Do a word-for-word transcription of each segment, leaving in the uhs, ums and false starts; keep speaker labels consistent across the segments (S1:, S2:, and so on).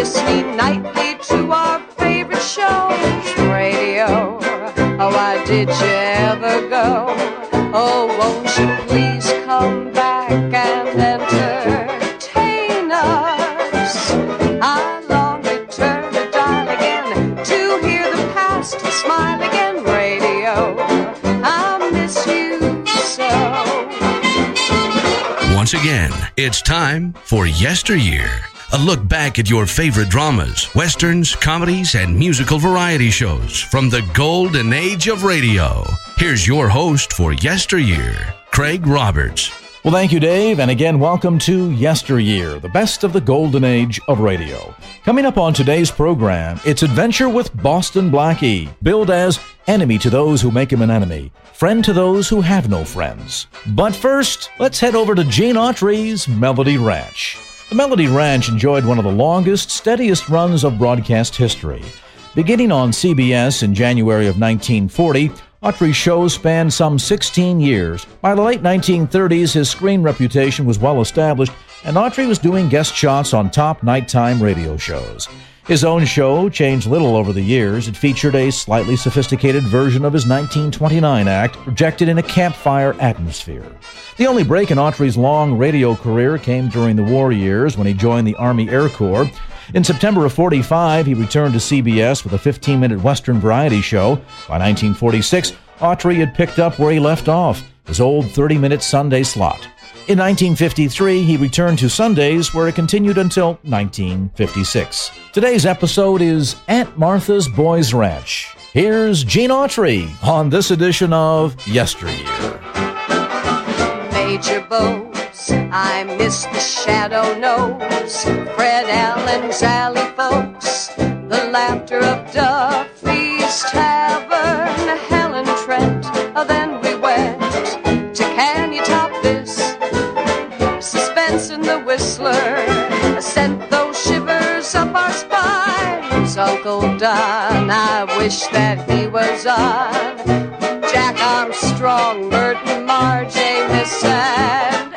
S1: listening nightly to our favorite shows. Radio, oh, why did you ever go? Oh, won't you please come back and entertain us? I long to turn the dial again to hear the past smile again. Radio, I miss you so.
S2: Once again, it's time for Yesteryear. A look back at your favorite dramas, westerns, comedies, and musical variety shows from the golden age of radio. Here's your host for Yesteryear, Craig Roberts.
S3: Well, thank you, Dave, and again, welcome to Yesteryear, the best of the golden age of radio. Coming up on today's program, it's Adventure with Boston Blackie, billed as enemy to those who make him an enemy, friend to those who have no friends. But first, let's head over to Gene Autry's Melody Ranch. The Melody Ranch enjoyed one of the longest, steadiest runs of broadcast history. Beginning on C B S in January of nineteen forty, Autry's shows spanned some sixteen years. By the late nineteen thirties, his screen reputation was well established, and Autry was doing guest shots on top nighttime radio shows. His own show changed little over the years. It featured a slightly sophisticated version of his nineteen twenty-nine act, projected in a campfire atmosphere. The only break in Autry's long radio career came during the war years when he joined the Army Air Corps. In September of forty-five, he returned to C B S with a fifteen-minute Western variety show. By nineteen forty-six, Autry had picked up where he left off, his old thirty-minute Sunday slot. In nineteen fifty-three, he returned to Sundays, where it continued until nineteen fifty-six. Today's episode is Aunt Martha's Boys Ranch. Here's Gene Autry on this edition of Yesteryear.
S1: Major Bose, I miss the Shadow Nose, Fred Allen's Alley folks, the laughter of Duffy's Tavern, Helen Trent, oh, then we went to Can You Top This? Suspense in the Whistler sent those shivers up our spines. Uncle Don, I wish that he was on. Jack Armstrong, Burton, Marge, Amos, and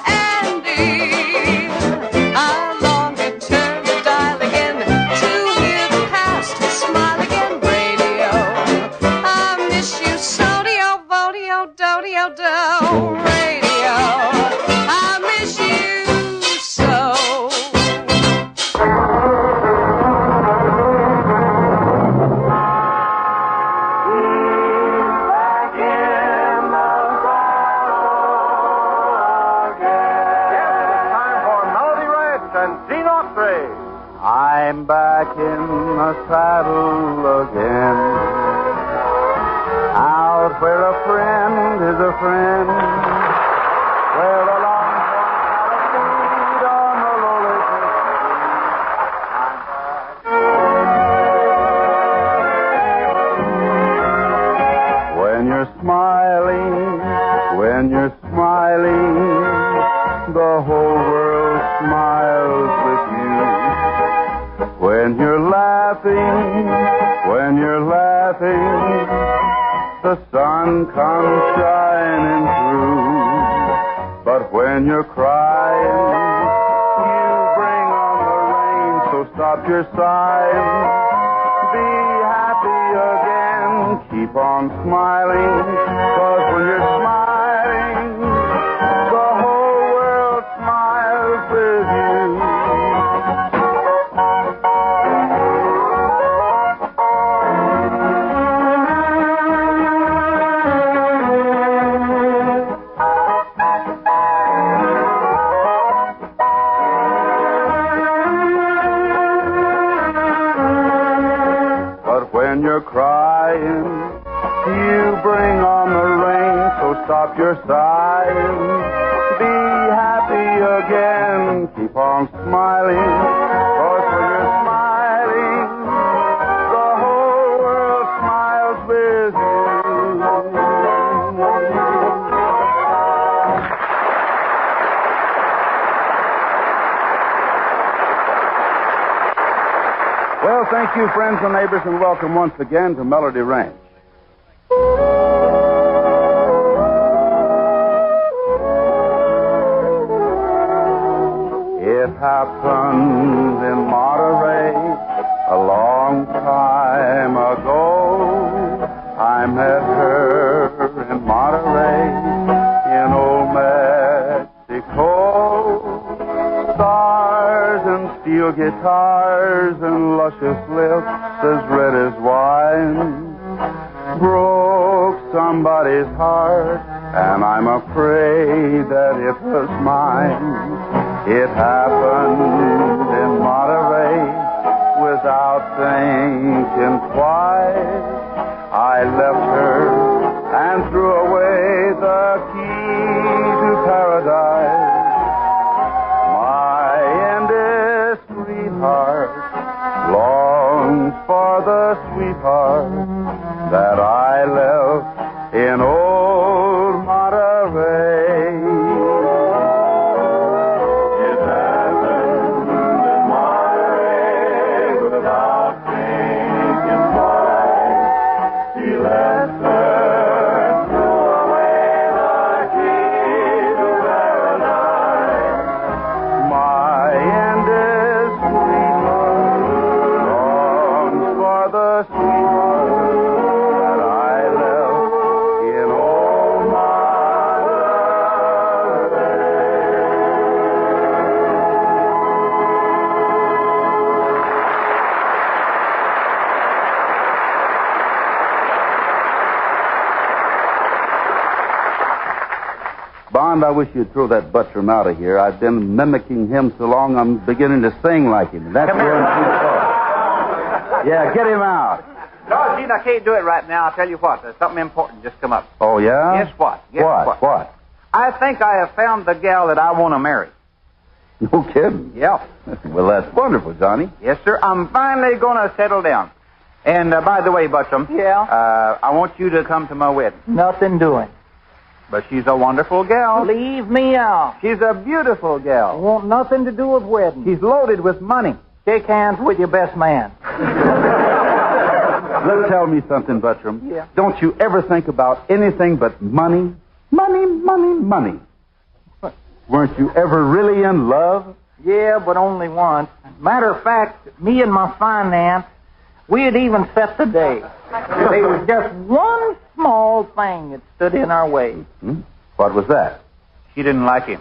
S1: Andy. I long to turn the dial again to hear the past smile again. Radio, I miss you so. Dio, vodio, dodio, do. Radio, I miss you so.
S4: I'm back in the saddle again, out where a friend is a friend, where the long feet on the lowly I'm back. When you're smiling, when you're smiling, the whole world smiles with you. When you're laughing, when you're laughing, the sun comes shining through. But when you're crying, you bring on the rain, so stop your sighing, be happy again, keep on smiling, 'cause when you're smiling, the whole world smiles with you. When you're crying, you bring on the rain, so stop your sighing, be happy again, keep on smiling, 'cause when you're smiling, the whole world smiles with you. Well, thank you, friends and neighbors, and welcome once again to Melody Ranch. It happened in Monterey guitars and luscious lips as red as wine broke somebody's heart, and I'm afraid that it was mine. It happened in Monterey without thinking twice. I left her and threw away the key to paradise. My endless sweetheart longs for the sweetheart that I left in old Monterey. It happened in Monterey without thinking twice. He left her, threw away the key to paradise. My endless sweetheart longs for the sweetheart that I left in old Monterey. Bond, I wish you'd throw that Buttram out of here. I've been mimicking him so long I'm beginning to sing like him. That's
S5: Come here.
S4: Yeah, get him out.
S5: No, Gene, I can't do it right now. I'll tell you what. There's something important just come up.
S4: Oh, yeah?
S5: Guess what? Guess
S4: what?
S5: what?
S4: What?
S5: I think I have found the gal that I want to marry.
S4: No kidding.
S5: Yeah.
S4: Well, that's wonderful, Johnny.
S5: Yes, sir. I'm finally going to settle down. And, uh, by the way, Buttram.
S6: Yeah?
S5: Uh, I want you to come to my wedding.
S6: Nothing doing.
S5: But she's a wonderful gal.
S6: Leave me out.
S5: She's a beautiful
S6: I
S5: gal.
S6: want nothing to do with wedding.
S5: She's loaded with money.
S6: Shake hands with your best man.
S4: Let's tell me something, Buttram.
S6: Yeah.
S4: Don't you ever think about anything but money? Money, money, money. Weren't you ever really in love?
S6: Yeah, but only once. Matter of fact, me and my finance, we had even set the day. There was just one small thing that stood in our way.
S4: Hmm? What was that?
S5: She didn't like him.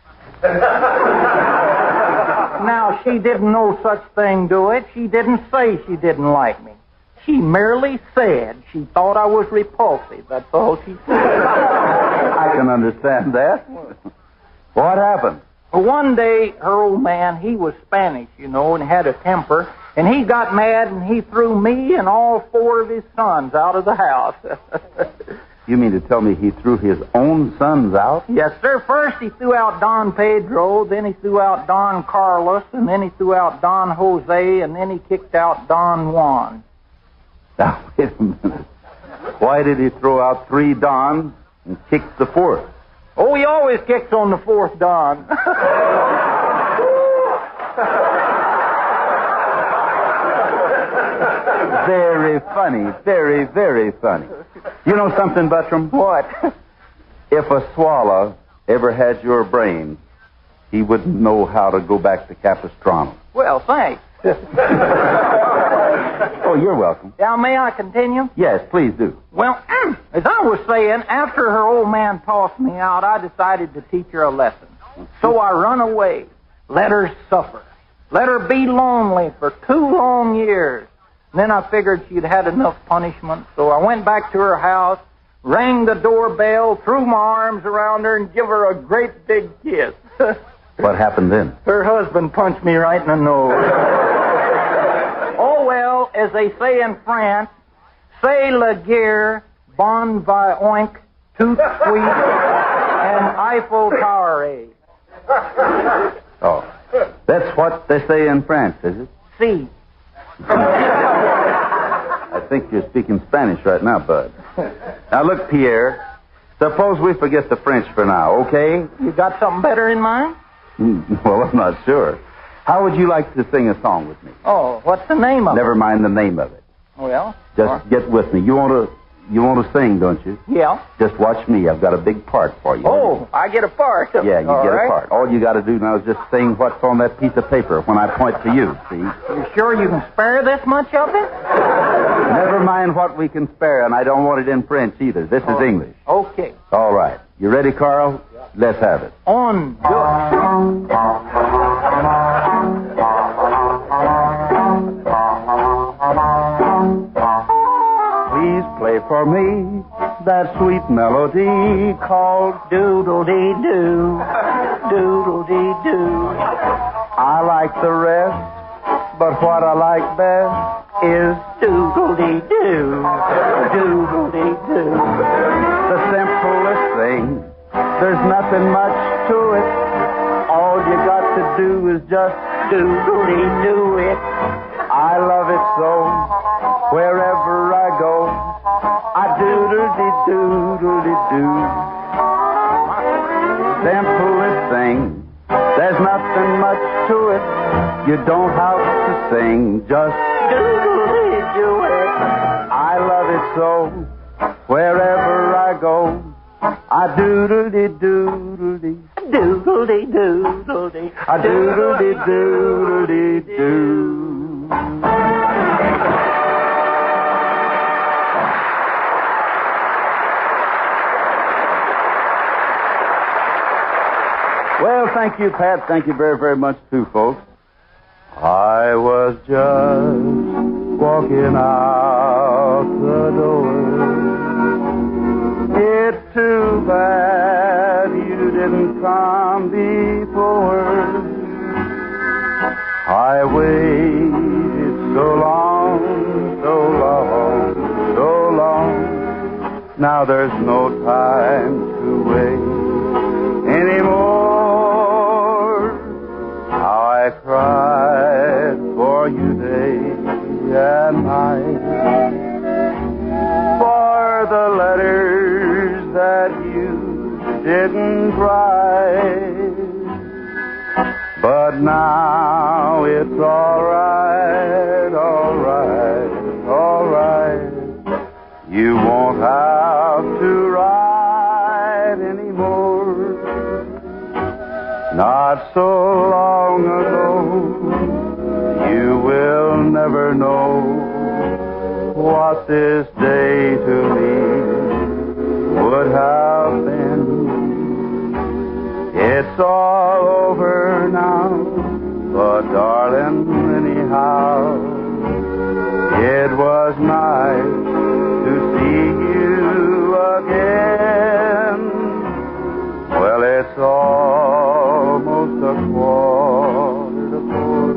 S6: Now, she didn't know such thing do it. She didn't say she didn't like me. She merely said she thought I was repulsive. That's all she said.
S4: I can understand that. What happened?
S6: Well, one day, her old man, he was Spanish, you know, and had a temper, and he got mad and he threw me and all four of his sons out of the house.
S4: You mean to tell me he threw his own sons out?
S6: Yes, sir. First he threw out Don Pedro, then he threw out Don Carlos, and then he threw out Don Jose, and then he kicked out Don Juan.
S4: Now, wait a minute. Why did he throw out three Dons and kick the fourth?
S6: Oh, he always kicks on the fourth Don.
S4: Very funny. Very, very funny. You know something, Buttram?
S6: What?
S4: If a swallow ever had your brain, he wouldn't know how to go back to Capistrano.
S6: Well, thanks.
S4: Oh, you're welcome.
S6: Now, may I continue?
S4: Yes, please do.
S6: Well, as I was saying, after her old man tossed me out, I decided to teach her a lesson. So I run away, let her suffer, let her be lonely for two long years. And then I figured she'd had enough punishment, so I went back to her house, rang the doorbell, threw my arms around her, and give her a great big kiss.
S4: What happened then?
S6: Her husband punched me right in the nose. Oh, well, as they say in France, c'est la guerre, bon va oink, tout sweet, and Eiffel Tower.
S4: Oh, that's what they say in France, is it?
S6: See.
S4: I think you're speaking Spanish right now, Bud. Now, look, Pierre, suppose we forget the French for now, okay?
S6: You got something better in mind?
S4: Mm, well, I'm not sure. How would you like to sing a song with me?
S6: Oh, what's the name of
S4: Never
S6: it?
S4: mind the name of it.
S6: Well,
S4: Just
S6: uh,
S4: get with me. You want to you want to sing, don't you?
S6: yeah.
S4: Just watch me. I've got a big part for you.
S6: Oh, I get a part.
S4: Yeah, you
S6: All
S4: get
S6: right.
S4: a part. All you got to do now is just sing what's on that piece of paper when I point to you, see?
S6: You sure you can spare this much of it?
S4: Never mind what we can spare, and I don't want it in French either. This is
S6: Oh.
S4: English.
S6: Okay.
S4: All right. You ready, Carl? Let's have it.
S6: On. Good.
S4: play for me that sweet melody called doodle-dee-doo, doodle-dee-doo. I like the rest, but what I like best is doodle-dee-doo, doodle-dee-doo. The simplest thing, there's nothing much to it. All you got to do is just doodle-dee-doo it. I love it so, wherever I go, I doodle-dee-doodle-dee-doo. Simplest thing, there's nothing much to it. You don't have to sing, just doodle-dee-doo it. I love it so, wherever I go, I doodle-dee-doodle-dee, doodle-dee-doodle-dee, I doodle-dee-doodle-dee-doo. Well, thank you, Pat. Thank you very, very much, too, folks. I was just walking out the door. It's too bad you didn't come before. I waited so long, so long, so long. Now there's no time to wait anymore. I cried for you day and night, for the letters that you didn't write. But now it's all right, all right, all right. You won't have to write anymore. Not so long ago, you will never know what this day to me would have been. It's all over now, but darling, anyhow, it was nice to see you again. Well, it's almost a quarter to four.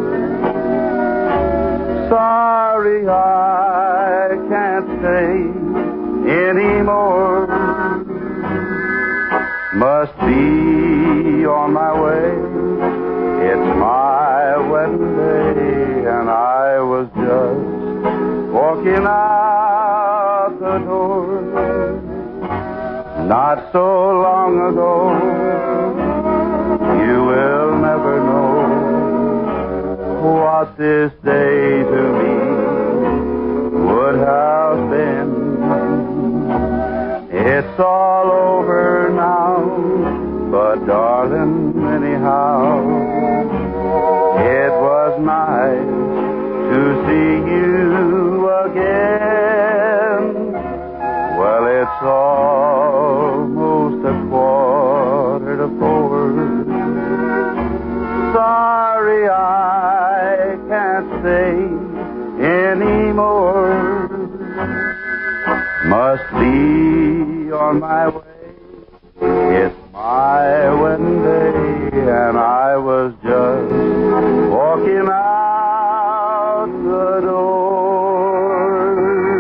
S4: Sorry, I can't stay anymore. Must be on my way. It's my wedding day, and I was just walking out the door. Not so long ago, you will never know what this day to me would have been. It's all over now, but darling, anyhow, it was nice to see you again. Well, it's almost a quarter to four. Sorry, I can't stay anymore. Must be on my way. It's my wedding day, and I was just walking out the door.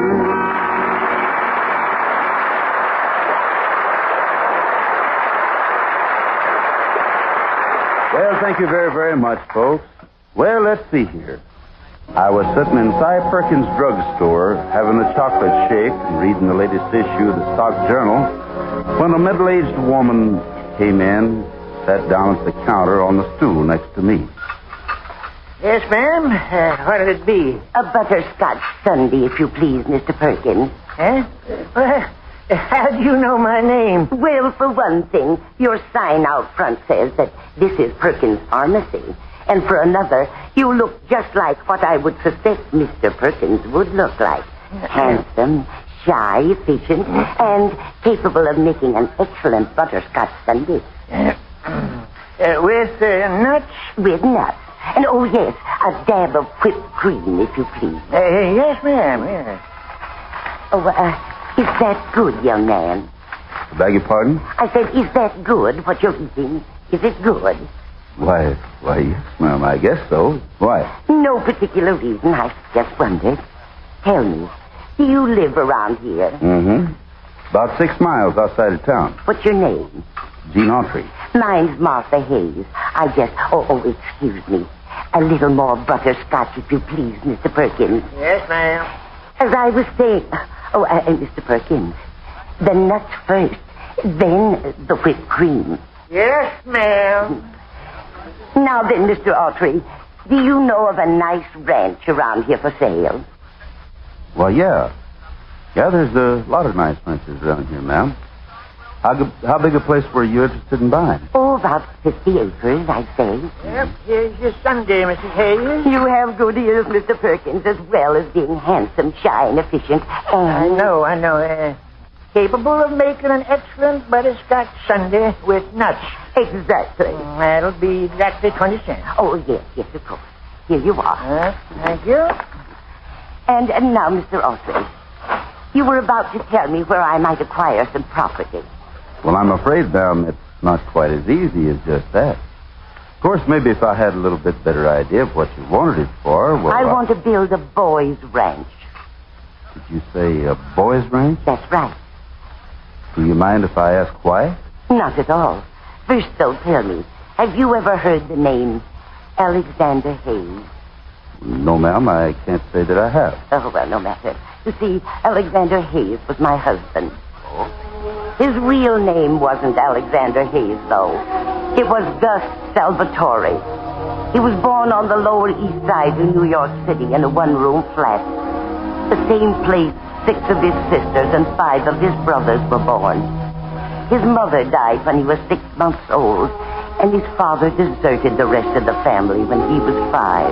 S4: Well, thank you very, very much, folks. Well, let's see here. I was sitting in Cy Perkins' drugstore having a chocolate shake and reading the latest issue of the Stock Journal when a middle-aged woman came in, sat down at the counter on the stool next to me.
S7: Yes, ma'am. Uh, what'll it be?
S8: A butterscotch sundae, if you please, Mister Perkins.
S7: Huh? Well, how do you know my name?
S8: Well, for one thing, your sign out front says that this is Perkins' Pharmacy. And for another, you look just like what I would suspect Mister Perkins would look like. Handsome, shy, efficient, and capable of making an excellent butterscotch sundae.
S7: Uh, uh, with uh, nuts?
S8: With nuts. And, oh, yes, a dab of whipped cream, if you please.
S7: Uh, yes, ma'am, yes.
S8: Oh, uh, is that good, young man?
S4: Beg your pardon?
S8: I said, is that good, what you're eating? Is it good?
S4: Why, why, yes, ma'am, I guess so. Why?
S8: No particular reason. I just wondered. Tell me, do you live around here?
S4: Mm-hmm. About six miles outside of town.
S8: What's your name?
S4: Gene Autry.
S8: Mine's Martha Hayes. I just... Oh, oh, excuse me. A little more butterscotch, if you please, Mister Perkins.
S7: Yes, ma'am.
S8: As I was saying... Oh, uh, uh, Mister Perkins, the nuts first, then the whipped cream.
S7: Yes, ma'am.
S8: Now then, Mister Autry, do you know of a nice ranch around here for sale?
S4: Well, yeah. Yeah, there's a lot of nice ranches around here, ma'am. How, g- how big a place were you interested in buying?
S8: Oh, about fifty acres, I'd say.
S7: Yep, here's your Sunday, Missus Hayes.
S8: You have good ears, Mister Perkins, as well as being handsome, shy, and efficient. And...
S7: I know, I know. Uh, capable of making an excellent butterscotch sundae with nuts.
S8: Exactly.
S7: Mm, that'll be exactly twenty cents.
S8: Oh, yes, yes, of course. Here you are.
S7: Uh, thank you.
S8: And, and now, Mister Autry, you were about to tell me where I might acquire some property.
S4: Well, I'm afraid, ma'am, it's not quite as easy as just that. Of course, maybe if I had a little bit better idea of what you wanted it for, well...
S8: I
S4: I...
S8: want to build a boys' ranch.
S4: Did you say a boys' ranch?
S8: That's right.
S4: Do you mind if I ask why?
S8: Not at all. First, though, tell me, have you ever heard the name Alexander Hayes?
S4: No, ma'am, I can't say that I have.
S8: Oh, well, no matter. You see, Alexander Hayes was my husband. His real name wasn't Alexander Hayes, though. It was Gus Salvatore. He was born on the Lower East Side in New York City in a one-room flat. The same place six of his sisters and five of his brothers were born. His mother died when he was six months old, and his father deserted the rest of the family when he was five.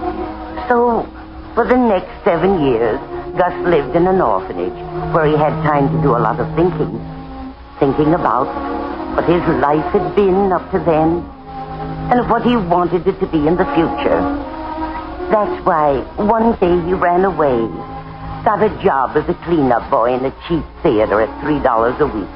S8: So, for the next seven years, Gus lived in an orphanage where he had time to do a lot of thinking. Thinking about what his life had been up to then and what he wanted it to be in the future. That's why one day he ran away, got a job as a cleanup boy in a cheap theater at three dollars a week.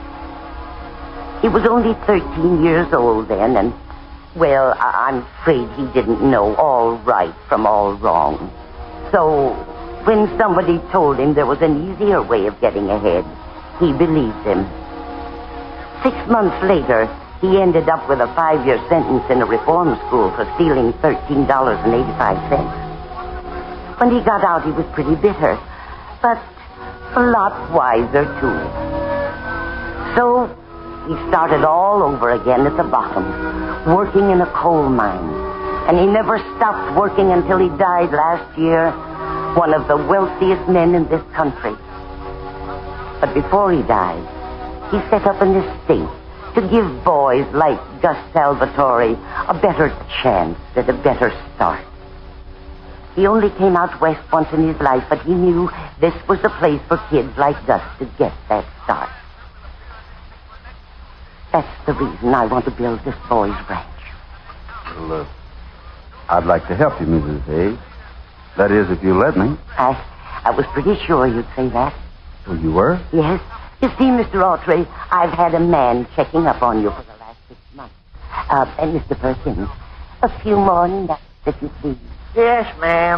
S8: He was only thirteen years old then, and, well, I- I'm afraid he didn't know all right from all wrong. So, when somebody told him there was an easier way of getting ahead, he believed him. Six months later, he ended up with a five-year sentence in a reform school for stealing thirteen dollars and eighty-five cents. When he got out, he was pretty bitter, but a lot wiser, too. So, he started all over again at the bottom, working in a coal mine. And he never stopped working until he died last year, one of the wealthiest men in this country. But before he died, he set up an estate to give boys like Gus Salvatore a better chance and a better start. He only came out west once in his life, but he knew this was the place for kids like Gus to get that start. That's the reason I want to build this boys' ranch.
S4: Well, uh, I'd like to help you, Missus Hayes. That is, if you let me.
S8: I, I was pretty sure you'd say that.
S4: Oh, you were?
S8: Yes. You see, Mister Autry, I've had a man checking up on you for the last six months. Uh, and Mister Perkins, a few more nuts, if you please.
S7: Yes, ma'am.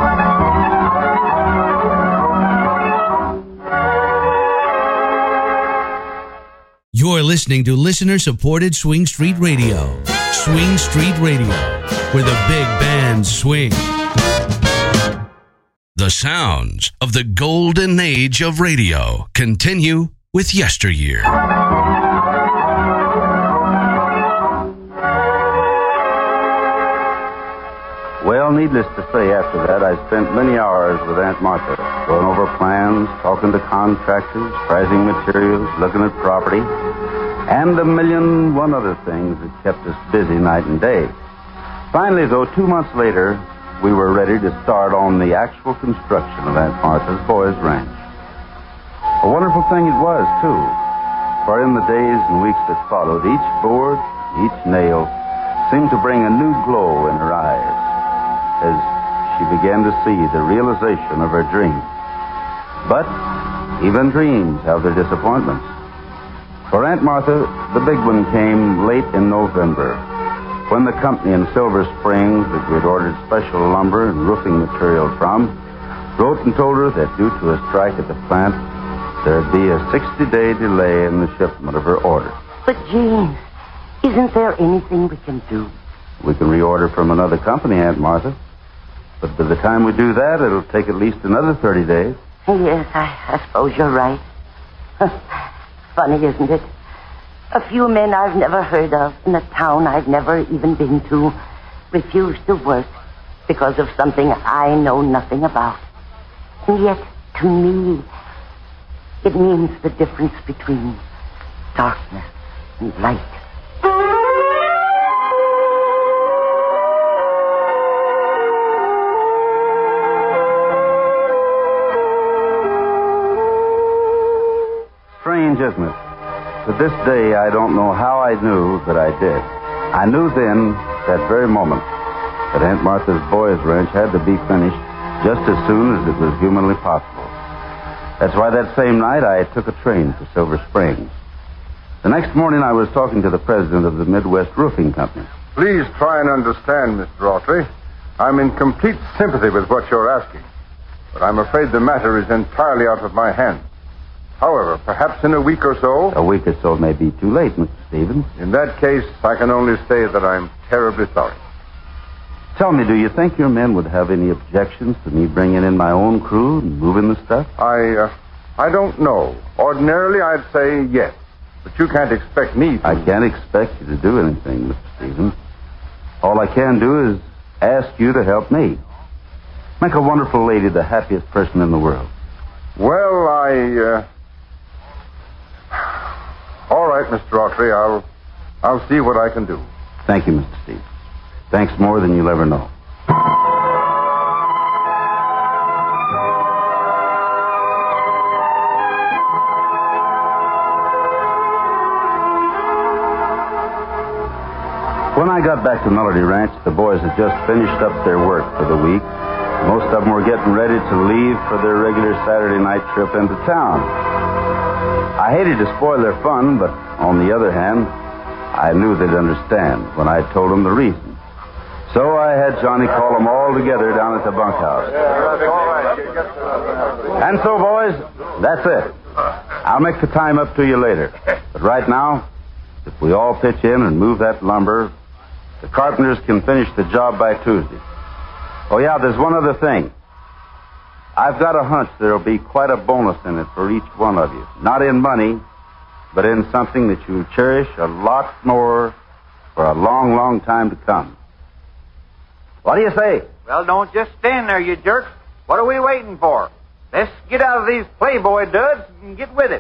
S2: You're listening to listener-supported Swing Street Radio. Swing Street Radio, where the big bands swing. The sounds of the golden age of radio continue with Yesteryear.
S4: Well, needless to say, after that, I spent many hours with Aunt Martha, going over plans, talking to contractors, pricing materials, looking at property, and a million one other things that kept us busy night and day. Finally, though, two months later, we were ready to start on the actual construction of Aunt Martha's boys' ranch. A wonderful thing it was, too, for in the days and weeks that followed, each board, each nail, seemed to bring a new glow in her eyes as she began to see the realization of her dream. But
S9: Even dreams have their disappointments. For Aunt Martha, the big one came late in November, when the company in Silver Springs that we had ordered special lumber and roofing material from wrote and told her that due to a strike at the plant, there'd be a sixty-day delay in the shipment of her order.
S8: But, James, isn't there anything we can do?
S9: We can reorder from another company, Aunt Martha. But by the time we do that, it'll take at least another thirty days.
S8: Yes, I, I suppose you're right. Funny, isn't it? A few men I've never heard of in a town I've never even been to refuse to work because of something I know nothing about. And yet, to me, it means the difference between darkness and light.
S9: Strange, isn't it? To this day, I don't know how I knew, but I did. I knew then, that very moment, that Aunt Martha's boys' ranch had to be finished just as soon as it was humanly possible. That's why that same night I took a train for Silver Springs. The next morning I was talking to the president of the Midwest Roofing Company.
S10: Please try and understand, Mister Autry. I'm in complete sympathy with what you're asking. But I'm afraid the matter is entirely out of my hands. However, perhaps in a week or so...
S9: A week or so may be too late, Mister Stevens.
S10: In that case, I can only say that I'm terribly sorry.
S9: Tell me, do you think your men would have any objections to me bringing in my own crew and moving the stuff?
S10: I, uh, I don't know. Ordinarily, I'd say yes. But you can't expect me to...
S9: I can't expect you to do anything, Mister Stevens. All I can do is ask you to help me. Make a wonderful lady the happiest person in the world.
S10: Well, I, uh... All right, Mister Autry, I'll, I'll see what I can do.
S9: Thank you, Mister Stevens. Thanks more than you'll ever know. When I got back to Melody Ranch, the boys had just finished up their work for the week. Most of them were getting ready to leave for their regular Saturday night trip into town. I hated to spoil their fun, but on the other hand, I knew they'd understand when I told them the reason. So I had Johnny call them all together down at the bunkhouse. And so, boys, that's it. I'll make the time up to you later. But right now, if we all pitch in and move that lumber, the carpenters can finish the job by Tuesday. Oh, yeah, there's one other thing. I've got a hunch there'll be quite a bonus in it for each one of you. Not in money, but in something that you'll cherish a lot more for a long, long time to come. What do you say?
S6: Well, don't just stand there, you jerks. What are we waiting for? Let's get out of these Playboy duds and get with it.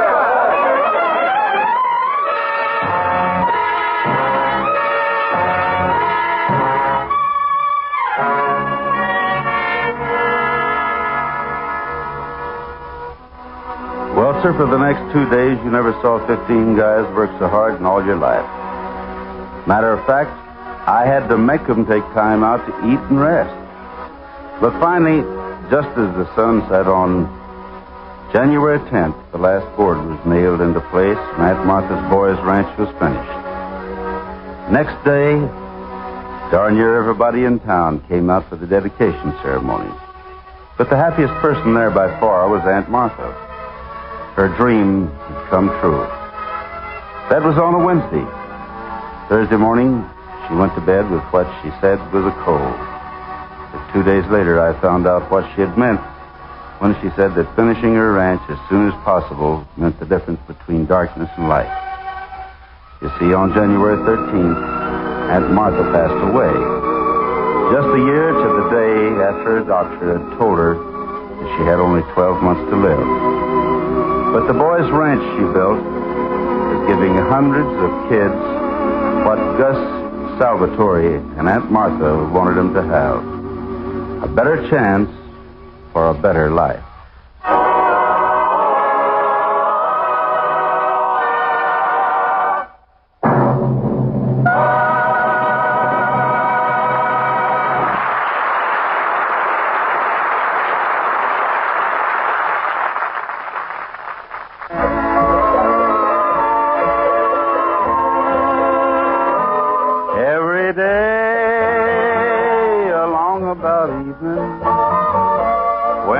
S9: Well, sir, for the next two days, you never saw fifteen guys work so hard in all your life. Matter of fact, I had to make them take time out to eat and rest. But finally, just as the sun set on January tenth, the last board was nailed into place, and Aunt Martha's boys' ranch was finished. Next day, darn near everybody in town came out for the dedication ceremony. But the happiest person there by far was Aunt Martha. Her dream had come true. That was on a Wednesday. Thursday morning, she went to bed with what she said was a cold. But two days later, I found out what she had meant when she said that finishing her ranch as soon as possible meant the difference between darkness and light. You see, on January thirteenth, Aunt Martha passed away. Just a year to the day after her doctor had told her that she had only twelve months to live. But the boys' ranch she built is giving hundreds of kids what Gus Salvatore and Aunt Martha wanted them to have. A better chance for a better life.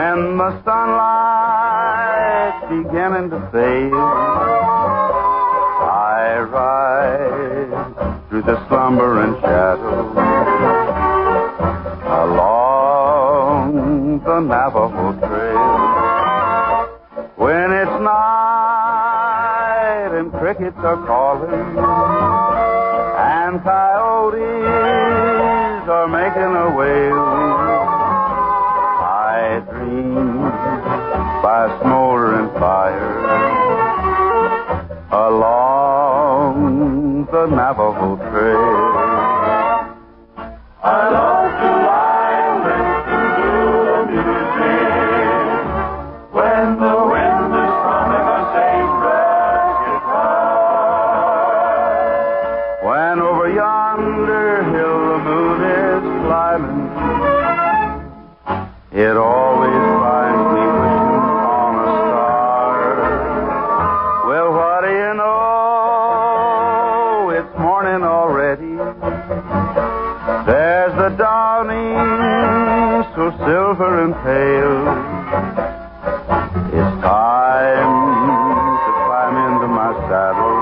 S4: and the sunlight beginning to fade, I ride through the slumber and shadow along the Navajo Trail. When it's night and crickets are calling and coyotes are making a wail, I dream by a smoldering fire along the Navajo Trail. I love to lie and listen to the music when the wind is strumming a same brass guitar. When over yonder hill the moon is climbing, it always finds me wishing on a star. Well, what do you know? It's morning already. There's the dawning, so silver and pale. It's time to climb into my saddle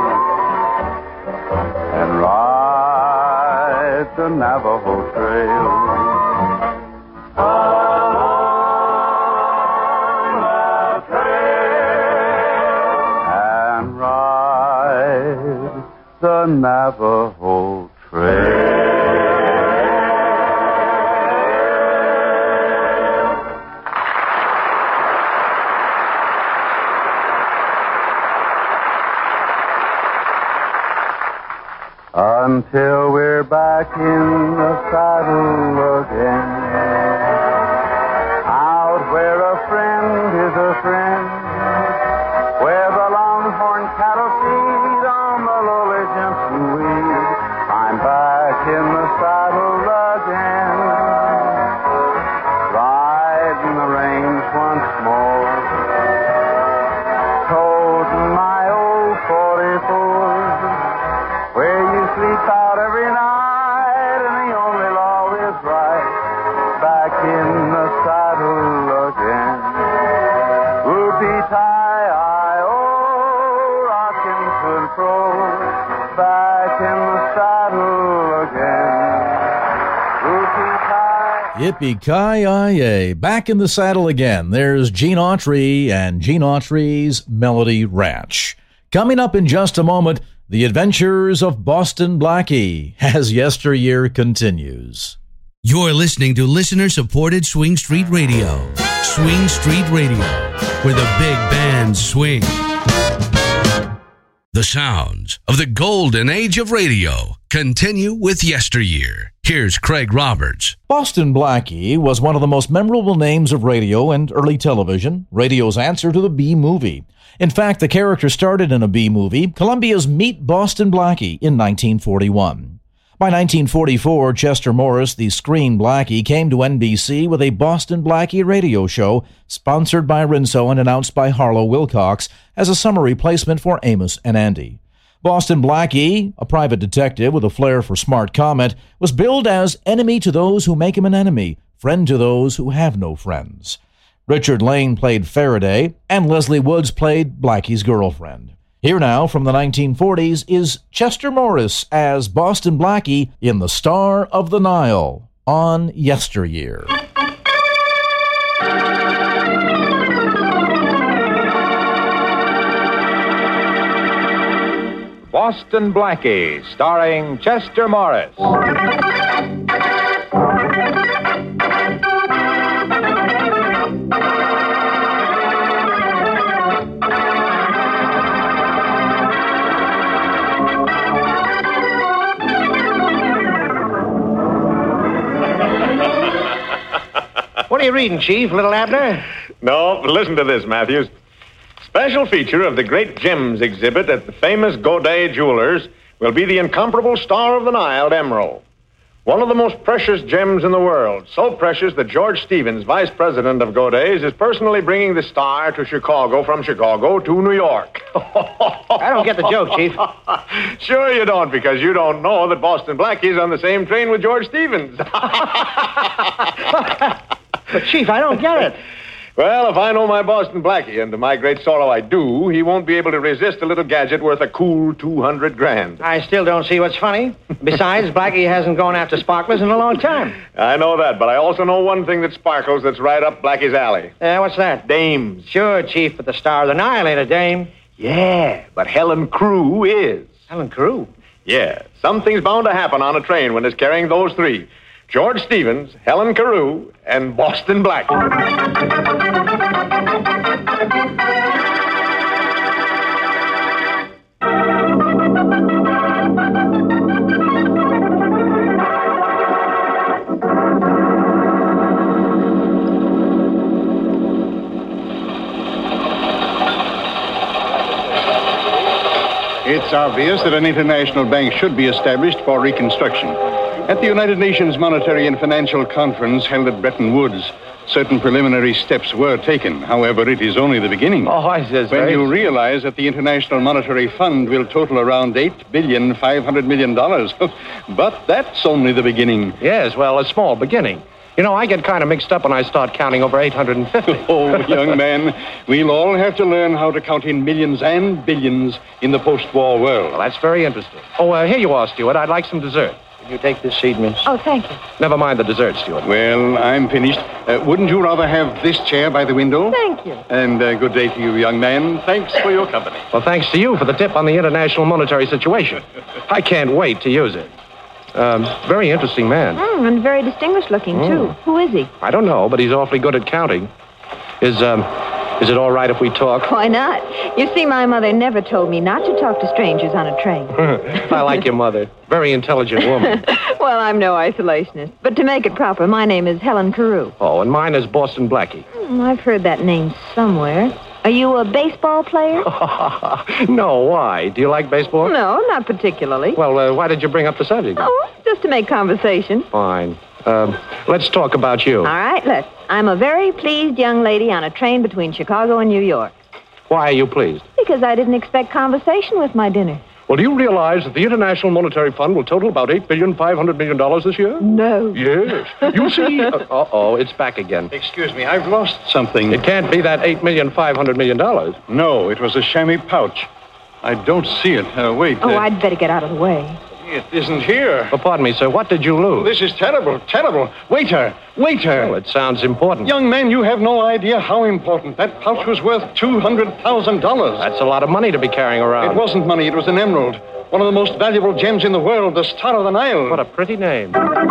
S4: and ride the Navajo Trail. The Navajo Trail. Until we're back in the saddle again, out where a friend is a friend, where the longhorn cattle feed on the lowly Jimson weed. I'm back in the saddle again, riding the range once more, toting my old forty-four, where you sleep out every night and the only law is right. Back in the saddle again. Whoopie-tie-I-O, rockin' to and fro, back in the saddle again. Whoopie-tie.
S3: Yippee-ki-yay, back in the saddle again. There's Gene Autry and Gene Autry's Melody Ranch. Coming up in just a moment, the adventures of Boston Blackie as yesteryear continues.
S2: You're listening to listener-supported Swing Street Radio. Swing Street Radio, where the big bands swing. The sounds of the golden age of radio continue with yesteryear. Here's Craig Roberts.
S3: Boston Blackie was one of the most memorable names of radio and early television, radio's answer to the B-movie. In fact, the character started in a B-movie, Columbia's Meet Boston Blackie, in nineteen forty-one. By nineteen forty-four, Chester Morris, the screen Blackie, came to N B C with a Boston Blackie radio show sponsored by Rinso and announced by Harlow Wilcox as a summer replacement for Amos and Andy. Boston Blackie, a private detective with a flair for smart comment, was billed as enemy to those who make him an enemy, friend to those who have no friends. Richard Lane played Faraday, and Leslie Woods played Blackie's girlfriend. Here now, from the nineteen forties, is Chester Morris as Boston Blackie in The Star of the Nile on Yesteryear.
S11: Boston Blackie, starring Chester Morris.
S12: What are you reading, Chief? Little Abner?
S13: No, but listen to this, Matthews. Special feature of the Great Gems exhibit at the famous Godet Jewelers will be the incomparable Star of the Nile emerald. One of the most precious gems in the world. So precious that George Stevens, vice president of Godet's, is personally bringing the star to Chicago, from Chicago to New York.
S12: I don't get the joke, Chief.
S13: Sure you don't, because you don't know that Boston Blackie's on the same train with George Stevens.
S12: But, Chief, I don't get it.
S13: Well, if I know my Boston Blackie, and to my great sorrow I do, he won't be able to resist a little gadget worth a cool two hundred grand.
S12: I still don't see what's funny. Besides, Blackie hasn't gone after sparklers in a long time.
S13: I know that, but I also know one thing that sparkles that's right up Blackie's alley.
S12: Uh, what's that?
S13: Dames.
S12: Sure, Chief, but the star of the Nile ain't a dame.
S13: Yeah, but Helen Crew is.
S12: Helen Crew?
S13: Yeah, something's bound to happen on a train when it's carrying those three. George Stevens, Helen Carew, and Boston Blackie.
S14: It's obvious that an international bank should be established for reconstruction. At the United Nations Monetary and Financial Conference held at Bretton Woods, certain preliminary steps were taken. However, it is only the beginning.
S12: Oh, I says
S14: When
S12: very...
S14: you realize that the International Monetary Fund will total around eight billion five hundred million dollars. But that's only the beginning.
S12: Yes, well, a small beginning. You know, I get kind of mixed up when I start counting over eight hundred fifty.
S14: Oh, young man, we'll all have to learn how to count in millions and billions in the post-war world.
S12: Well, that's very interesting. Oh, uh, here you are, Stuart. I'd like some dessert. Can you take this seat, miss?
S15: Oh, thank you.
S12: Never mind the dessert, Stuart.
S14: Well, I'm finished. Uh, wouldn't you rather have this chair by the window?
S15: Thank you.
S14: And uh, good day to you, young man. Thanks for your company.
S12: Well, thanks to you for the tip on the international monetary situation. I can't wait to use it. Um, very interesting man.
S15: Mm, and very distinguished looking,
S12: Mm.
S15: too. Who is he?
S12: I don't know, but he's awfully good at counting. Is, um, is it all right if we talk?
S15: Why not? You see, my mother never told me not to talk to strangers on a train.
S12: I like your mother. Very intelligent woman.
S15: Well, I'm no isolationist. But to make it proper, my name is Helen Carew.
S12: Oh, and mine is Boston Blackie.
S15: Mm, I've heard that name somewhere. Are you a baseball player?
S12: No, why? Do you like baseball?
S15: No, not particularly.
S12: Well, uh, why did you bring up the subject?
S15: Oh, just to make conversation.
S12: Fine. Um, let's talk about you.
S15: All right, let's. I'm a very pleased young lady on a train between Chicago and New York.
S12: Why are you pleased?
S15: Because I didn't expect conversation with my dinner.
S12: Well, do you realize that the International Monetary Fund will total about eight billion five hundred million dollars this year?
S15: No.
S12: Yes. You see... Uh, uh-oh, it's back again.
S14: Excuse me, I've lost something.
S12: It can't be that eight million five hundred million dollars.
S14: No, it was a chamois pouch. I don't see it. Uh, wait.
S15: Oh,
S14: uh,
S15: I'd better get out of the way.
S14: It isn't here.
S12: Oh, pardon me, sir. What did you lose?
S14: This is terrible, terrible. Waiter, waiter.
S12: Well, it sounds important.
S14: Young man, you have no idea how important. That pouch was worth two hundred thousand dollars.
S12: That's a lot of money to be carrying around.
S14: It wasn't money. It was an emerald. One of the most valuable gems in the world, the Star of the Nile.
S12: What a pretty name.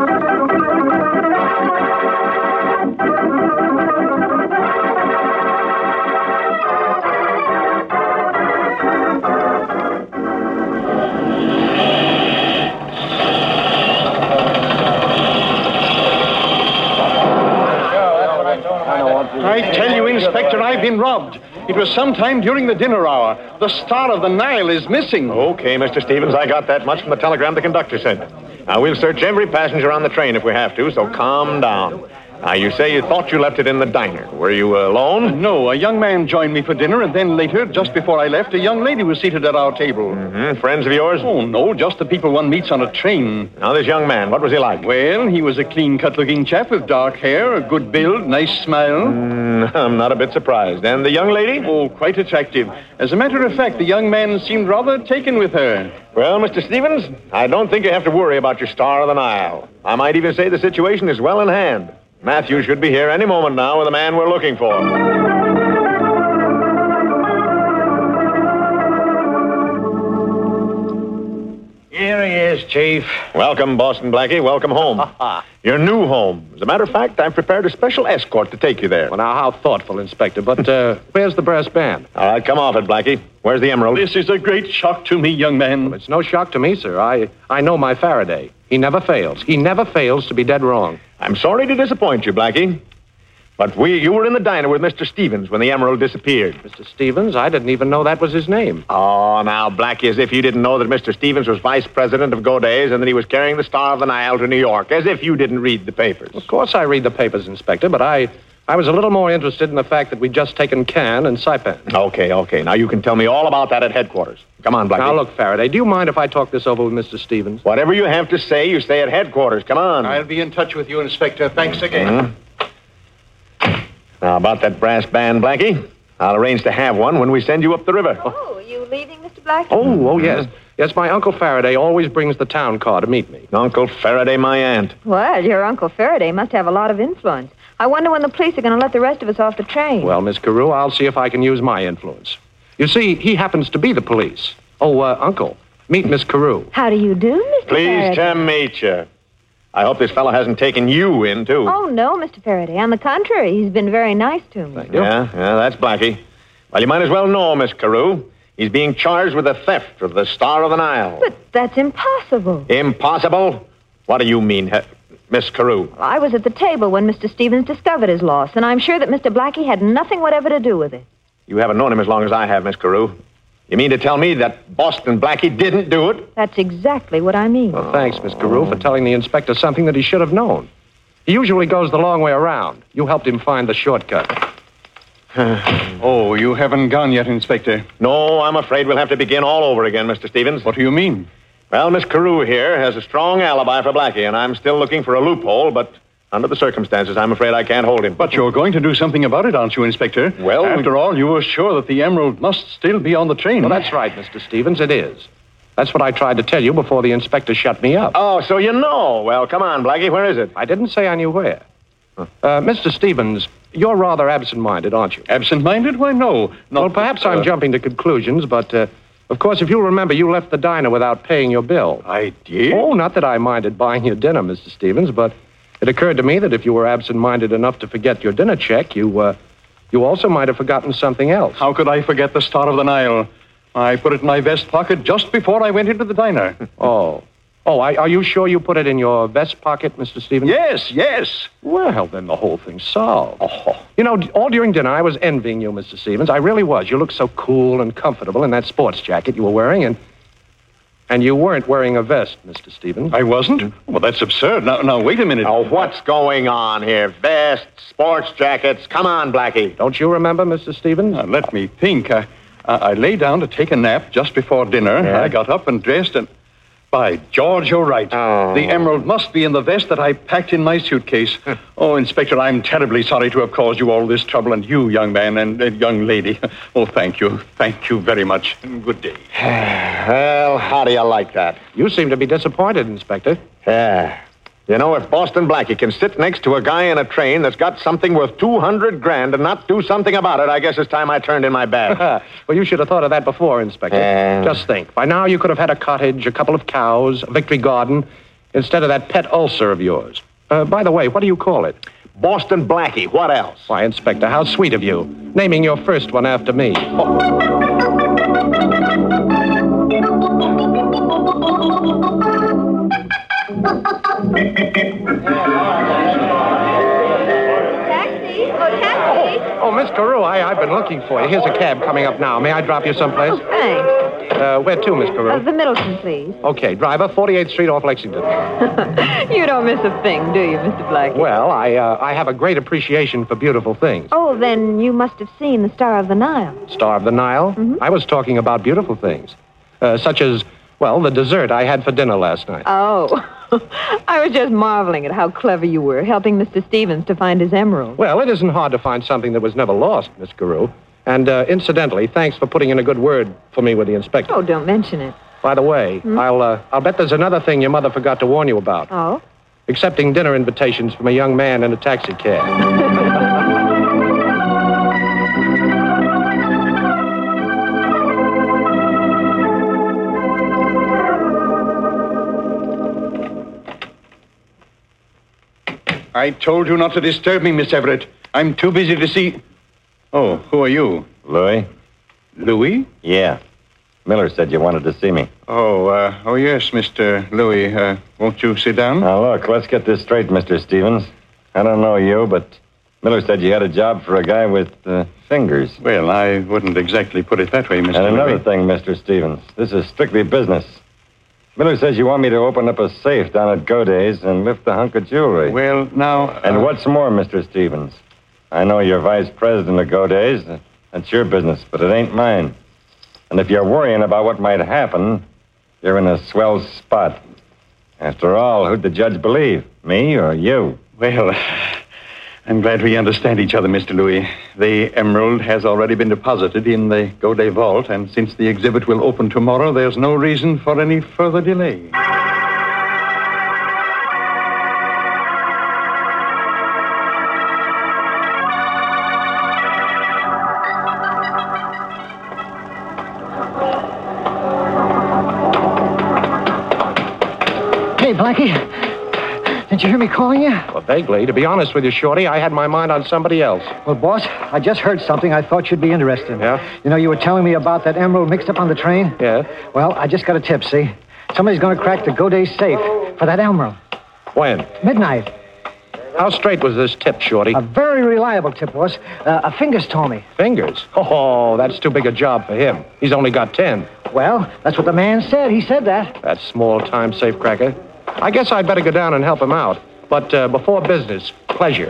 S14: I tell you, Inspector, I've been robbed. It was sometime during the dinner hour. The Star of the Nile is missing.
S13: Okay, Mister Stevens, I got that much from the telegram the conductor sent. Now, we'll search every passenger on the train if we have to, so calm down. Now, you say you thought you left it in the diner. Were you uh, alone?
S14: No, a young man joined me for dinner, and then later, just before I left, a young lady was seated at our table.
S13: Mm-hmm. Friends of yours?
S14: Oh, no, just the people one meets on a train.
S13: Now, this young man, what was he like?
S14: Well, he was a clean-cut-looking chap with dark hair, a good build, nice smile.
S13: Mm, I'm not a bit surprised. And the young lady?
S14: Oh, quite attractive. As a matter of fact, the young man seemed rather taken with her.
S13: Well, Mister Stevens, I don't think you have to worry about your Star of the Nile. I might even say the situation is well in hand. Matthew should be here any moment now with the man we're looking for.
S12: Here he is, Chief.
S13: Welcome, Boston Blackie. Welcome home. Your new home. As a matter of fact, I've prepared a special escort to take you there.
S12: Well, now, how thoughtful, Inspector. But uh, where's the brass band?
S13: All right, come off it, Blackie. Where's the emerald?
S14: This is a great shock to me, young man.
S12: Well, it's no shock to me, sir. I, I know my Faraday. He never fails. He never fails to be dead wrong.
S13: I'm sorry to disappoint you, Blackie. But we, you were in the diner with Mister Stevens when the emerald disappeared.
S12: Mister Stevens? I didn't even know that was his name.
S13: Oh, now, Blackie, as if you didn't know that Mister Stevens was vice president of Godey's and that he was carrying the Star of the Nile to New York. As if you didn't read the papers.
S12: Of course I read the papers, Inspector, but I, I was a little more interested in the fact that we'd just taken Cannes and Saipan.
S13: Okay, okay. Now, you can tell me all about that at headquarters. Come on, Blackie.
S12: Now, look, Faraday, do you mind if I talk this over with Mister Stevens?
S13: Whatever you have to say, you say at headquarters. Come on.
S14: I'll be in touch with you, Inspector. Thanks again.
S13: Mm-hmm. Now, about that brass band, Blackie, I'll arrange to have one when we send you up the river.
S15: Oh, are you leaving, Mister Blackie?
S12: Oh, oh, yes. Yes, my Uncle Faraday always brings the town car to meet me.
S13: Uncle Faraday, my aunt.
S15: Well, your Uncle Faraday must have a lot of influence. I wonder when the police are going to let the rest of us off the train.
S12: Well, Miss Carew, I'll see if I can use my influence. You see, he happens to be the police. Oh, uh, Uncle, meet Miss Carew.
S15: How do you do, Mister
S13: Pleased
S15: Faraday?
S13: to meet you. I hope this fellow hasn't taken you in, too.
S15: Oh, no, Mister Faraday. On the contrary, he's been very nice to me.
S12: Thank you.
S13: Yeah, yeah, that's Blackie. Well, you might as well know, Miss Carew. He's being charged with the theft of the Star of the Nile.
S15: But that's impossible.
S13: Impossible? What do you mean, he- Miss Carew?
S15: Well, I was at the table when Mister Stevens discovered his loss, and I'm sure that Mister Blackie had nothing whatever to do with it.
S13: You haven't known him as long as I have, Miss Carew. You mean to tell me that Boston Blackie didn't do it?
S15: That's exactly what I mean.
S12: Well, thanks, Miss Carew, for telling the inspector something that he should have known. He usually goes the long way around. You helped him find the shortcut.
S14: Oh, you haven't gone yet, Inspector.
S13: No, I'm afraid we'll have to begin all over again, Mister Stevens.
S14: What do you mean?
S13: Well, Miss Carew here has a strong alibi for Blackie, and I'm still looking for a loophole, but under the circumstances, I'm afraid I can't hold him.
S14: But you're going to do something about it, aren't you, Inspector?
S13: Well,
S14: after all, you were sure that the emerald must still be on the train.
S12: Well, that's right, Mister Stevens, it is. That's what I tried to tell you before the inspector shut me up.
S13: Oh, so you know. Well, come on, Blackie, where is it?
S12: I didn't say I knew where. Uh, Mister Stevens, you're rather absent-minded, aren't you?
S14: Absent-minded? Why, no. Not
S12: well, perhaps
S14: that, uh...
S12: I'm jumping to conclusions, but, uh, of course, if you'll remember, you left the diner without paying your bill.
S14: I did?
S12: Oh, not that I minded buying your dinner, Mister Stevens, but it occurred to me that if you were absent-minded enough to forget your dinner check, you, uh, you also might have forgotten something else.
S14: How could I forget the Star of the Nile? I put it in my vest pocket just before I went into the diner.
S12: Oh. Oh, I, are you sure you put it in your vest pocket, Mister Stevens?
S14: Yes, yes.
S12: Well, then the whole thing's solved. Oh. You know, all during dinner, I was envying you, Mister Stevens. I really was. You looked so cool and comfortable in that sports jacket you were wearing, and and you weren't wearing a vest, Mister Stevens.
S14: I wasn't? Well, that's absurd. Now, now, wait a minute.
S13: Oh, what's going on here? Vests, sports jackets. Come on, Blackie.
S12: Don't you remember, Mister Stevens?
S14: Now, let me think. I, I, I lay down to take a nap just before dinner.
S12: Yeah.
S14: I got up and dressed and... By George, you're right.
S13: Oh.
S14: The emerald must be in the vest that I packed in my suitcase. Oh, Inspector, I'm terribly sorry to have caused you all this trouble, and you, young man, and, and young lady. Oh, thank you. Thank you very much. And good day.
S13: Well, how do you like that?
S12: You seem to be disappointed, Inspector.
S13: Yeah. You know, if Boston Blackie can sit next to a guy in a train that's got something worth two hundred grand and not do something about it, I guess it's time I turned in my bag.
S12: Well, you should have thought of that before, Inspector.
S13: Uh,
S12: Just think. By now, you could have had a cottage, a couple of cows, a victory garden, instead of that pet ulcer of yours. Uh, by the way, what do you call it?
S13: Boston Blackie. What else?
S12: Why, Inspector, how sweet of you, naming your first one after me. Oh.
S15: Taxi? Oh, taxi?
S12: Oh, Miss Carew, I, I've been looking for you. Here's a cab coming up now. May I drop you someplace?
S15: Oh, thanks.
S12: Uh, where to, Miss Carew?
S15: Uh, the Middleton, please.
S12: Okay, driver, forty-eighth Street off Lexington.
S15: You don't miss a thing, do you, Mister Blackie?
S12: Well, I, uh, I have a great appreciation for beautiful things.
S15: Oh, then you must have seen the Star of the Nile.
S12: Star of the Nile?
S15: Mm-hmm.
S12: I was talking about beautiful things. Uh, such as, well, the dessert I had for dinner last night.
S15: Oh, I was just marveling at how clever you were, helping Mister Stevens to find his emerald.
S12: Well, it isn't hard to find something that was never lost, Miss Carew. And, uh, incidentally, thanks for putting in a good word for me with the inspector.
S15: Oh, don't mention it.
S12: By the way,
S15: Hmm?
S12: I'll, uh, I'll bet there's another thing your mother forgot to warn you about.
S15: Oh?
S12: Accepting dinner invitations from a young man in a taxi cab.
S14: I told you not to disturb me, Miss Everett. I'm too busy to see... Oh, who are you?
S16: Louis?
S14: Louis?
S16: Yeah. Miller said you wanted to see me.
S14: Oh, uh, oh yes, Mister Louis. Uh, won't you sit down?
S16: Now, look, let's get this straight, Mister Stevens. I don't know you, but Miller said you had a job for a guy with uh, fingers.
S14: Well, I wouldn't exactly put it that way, Mister
S16: And another
S14: Louis.
S16: thing, Mister Stevens. This is strictly business. Miller says you want me to open up a safe down at Goday's and lift a hunk of jewelry.
S14: Well, now... Uh...
S16: And what's more, Mister Stevens, I know you're vice president of Goday's. That's your business, but it ain't mine. And if you're worrying about what might happen, you're in a swell spot. After all, who'd the judge believe? Me or you?
S14: Well, I'm glad we understand each other, Mister Louis. The emerald has already been deposited in the Godet vault, and since the exhibit will open tomorrow, there's no reason for any further delay.
S17: Hey, Blackie. Did you hear me calling you?
S12: Well, vaguely. To be honest with you, Shorty, I had my mind on somebody else.
S17: Well, boss, I just heard something I thought you'd be interested in.
S12: Yeah?
S17: You know, you were telling me about that emerald mixed up on the train?
S12: Yeah.
S17: Well, I just got a tip, see? Somebody's going to crack the Godet safe for that emerald.
S12: When?
S17: Midnight.
S12: How straight was this tip, Shorty?
S17: A very reliable tip, boss. Uh, a Fingers told me.
S12: Fingers? Oh, that's too big a job for him. He's only got ten.
S17: Well, that's what the man said. He said that.
S12: That small-time safecracker. I guess I'd better go down and help him out. But uh, before business, pleasure.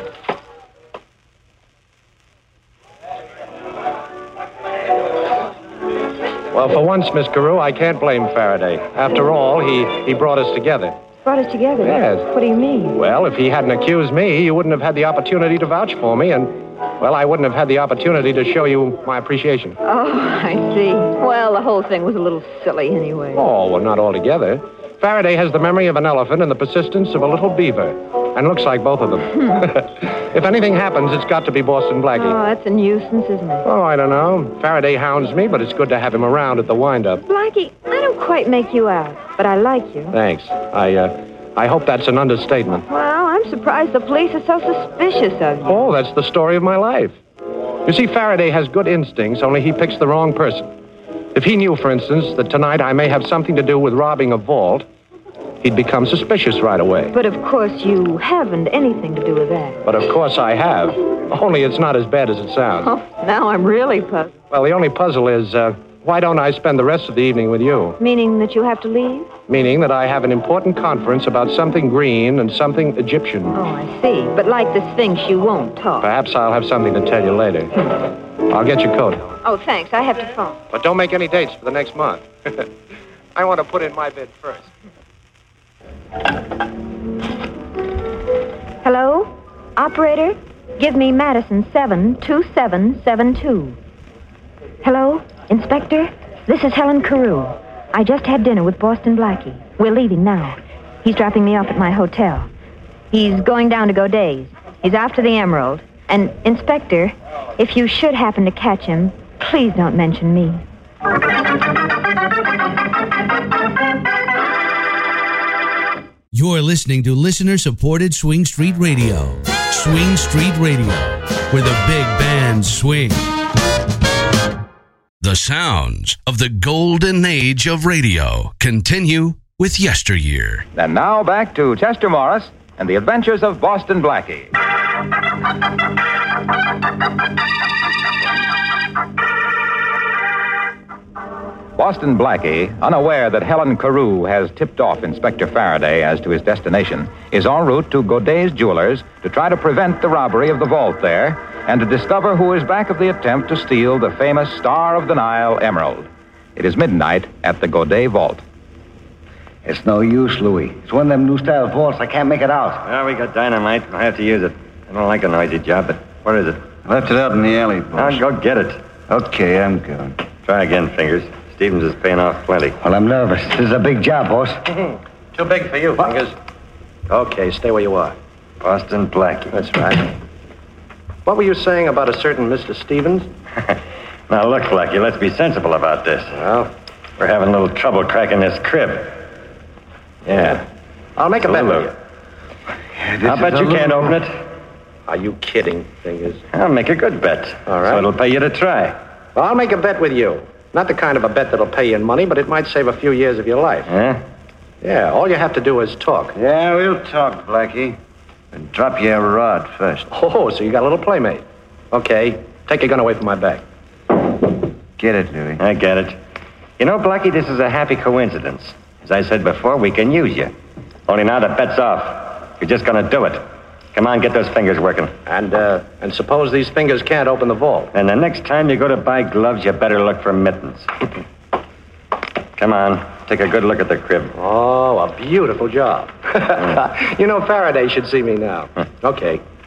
S12: Well, for once, Miss Carew, I can't blame Faraday. After all, he, he brought us together.
S15: Brought us together?
S12: Yes.
S15: What do you mean?
S12: Well, if he hadn't accused me, you wouldn't have had the opportunity to vouch for me, and, well, I wouldn't have had the opportunity to show you my appreciation.
S15: Oh, I see. Well, the whole thing was a little silly anyway.
S12: Oh, well, not altogether. Faraday has the memory of an elephant and the persistence of a little beaver, and looks like both of them. If anything happens, it's got to be Boston Blackie.
S15: Oh, that's a nuisance, isn't it?
S12: Oh, I don't know. Faraday hounds me, but it's good to have him around at the wind-up.
S15: Blackie, I don't quite make you out, but I like you.
S12: Thanks. I, uh, I hope that's an understatement.
S15: Well, I'm surprised the police are so suspicious of you.
S12: Oh, that's the story of my life. You see, Faraday has good instincts, only he picks the wrong person. If he knew, for instance, that tonight I may have something to do with robbing a vault, he'd become suspicious right away.
S15: But, of course, you haven't anything to do with that.
S12: But, of course, I have. Only it's not as bad as it sounds.
S15: Oh, now I'm really puzzled.
S12: Well, the only puzzle is, uh, why don't I spend the rest of the evening with you?
S15: Meaning that you have to leave?
S12: Meaning that I have an important conference about something green and something Egyptian.
S15: Oh, I see. But like the Sphinx, you won't talk.
S12: Perhaps I'll have something to tell you later. I'll get your coat.
S15: Oh, thanks. I have to phone.
S12: But don't make any dates for the next month. I want to put in my bid first.
S15: Hello? Operator? Give me Madison seven two seven seven two. Hello? Inspector? This is Helen Carew. I just had dinner with Boston Blackie. We're leaving now. He's dropping me off at my hotel. He's going down to Godet's. He's after the emerald. And, Inspector, if you should happen to catch him, please don't mention me.
S2: You're listening to listener-supported Swing Street Radio. Swing Street Radio, where the big bands swing. The sounds of the golden age of radio continue with Yesteryear.
S11: And now back to Chester Morris and the adventures of Boston Blackie. Boston Blackie, unaware that Helen Carew has tipped off Inspector Faraday as to his destination, is en route to Godet's Jewelers to try to prevent the robbery of the vault there and to discover who is back of the attempt to steal the famous Star of the Nile emerald. It is midnight at the Godet vault.
S18: It's no use, Louis. It's one of them new-style vaults. I can't make it out.
S16: Well, we got dynamite. I have to use it. I don't like a noisy job, but where is it?
S9: I left it out in the alley, boss.
S16: Now, go get it.
S9: Okay, I'm going.
S16: Try again, Fingers. Stevens is paying off plenty.
S18: Well, I'm nervous. This is a big job, boss.
S12: Too big for you, Fingers. Okay, stay where you are.
S16: Boston Blackie.
S12: That's right. What were you saying about a certain Mister Stevens?
S16: Now, look, Blackie, let's be sensible about this.
S12: Well,
S16: we're having a little trouble cracking this crib. Yeah.
S12: I'll make a bet with you.
S16: Yeah, I'll bet you little... can't open it.
S12: Are you kidding, Fingers?
S16: I'll make a good bet.
S12: All right.
S16: So it'll pay you to try.
S12: Well, I'll make a bet with you. Not the kind of a bet that'll pay you in money, but it might save a few years of your life.
S16: Huh?
S12: Yeah, all you have to do is talk.
S9: Yeah, we'll talk, Blackie. And drop you a rod first.
S12: Oh, so you got a little playmate. Okay, take your gun away from my back.
S9: Get it, Louis.
S16: I get it. You know, Blackie, this is a happy coincidence. As I said before, we can use you. Only now the bet's off. You're just gonna do it. Come on, get those fingers working.
S12: And, uh, and suppose these fingers can't open the vault.
S16: And the next time you go to buy gloves, you better look for mittens. Come on, take a good look at the crib.
S12: Oh, a beautiful job. You know, Faraday should see me now. Okay. Stand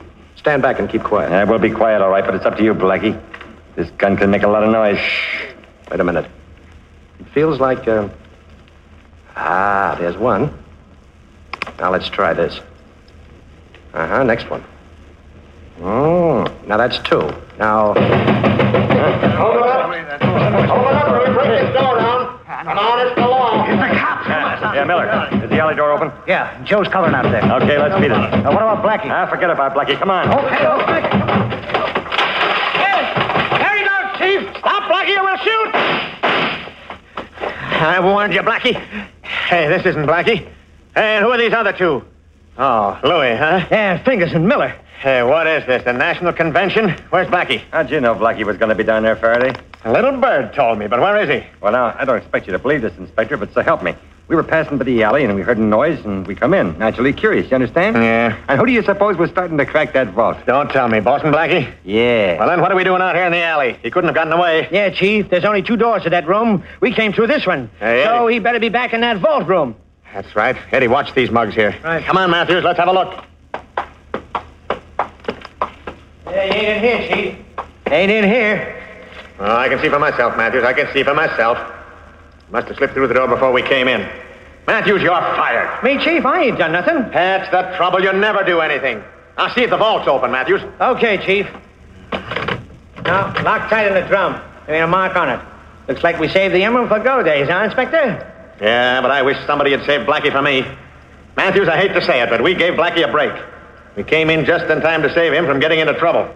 S12: Stand back and keep quiet.
S16: Yeah, we'll be quiet, all right, but it's up to you, Blackie. This gun can make a lot of noise.
S12: Shh. Wait a minute. It feels like, uh... Ah, there's one. Now let's try this. Uh-huh, next one. Oh, now that's two. Now...
S13: Hold it up. Hold it up or we break this door down. Come on, it's the law.
S17: It's the cops.
S16: Yeah, yeah, Miller, is the alley door open?
S17: Yeah, Joe's covering out there.
S16: Okay, let's beat it.
S17: Uh, what about Blackie?
S16: Ah, forget about Blackie. Come on.
S17: Okay, okay.
S13: There you go, Chief. Stop, Blackie, or we'll shoot. I warned you, Blackie. Hey, this isn't Blackie. Hey, who are these other two? Oh, Louis, huh?
S17: Yeah, Fingers and Miller.
S13: Hey, what is this, the National Convention? Where's Blackie?
S16: How'd you know Blackie was going to be down there, Faraday?
S13: A little bird told me, but where is he?
S16: Well, now, I don't expect you to believe this, Inspector, but so help me. We were passing by the alley, and we heard a noise, and we come in. Naturally curious, you understand?
S13: Yeah.
S16: And who do you suppose was starting to crack that vault?
S13: Don't tell me. Boston Blackie?
S16: Yeah.
S13: Well, then what are we doing out here in the alley? He couldn't have gotten away.
S17: Yeah, Chief, there's only two doors to that room. We came through this one.
S13: Hey,
S17: so
S13: Eddie.
S17: he better be back in that vault room.
S13: That's right. Eddie, watch these mugs here.
S17: Right.
S13: Come on, Matthews, let's have a look.
S17: Yeah, he ain't in here, Chief. Ain't in here.
S13: Oh, I can see for myself, Matthews. I can see for myself. Must have slipped through the door before we came in. Matthews, you're fired.
S17: Me, Chief, I ain't done nothing.
S13: That's the trouble. You never do anything. Now, see if the vault's open, Matthews.
S17: Okay, Chief. Now, lock tight in the drum. There ain't a mark on it. Looks like we saved the emerald for go days, huh, Inspector?
S13: Yeah, but I wish somebody had saved Blackie for me. Matthews, I hate to say it, but we gave Blackie a break. We came in just in time to save him from getting into trouble.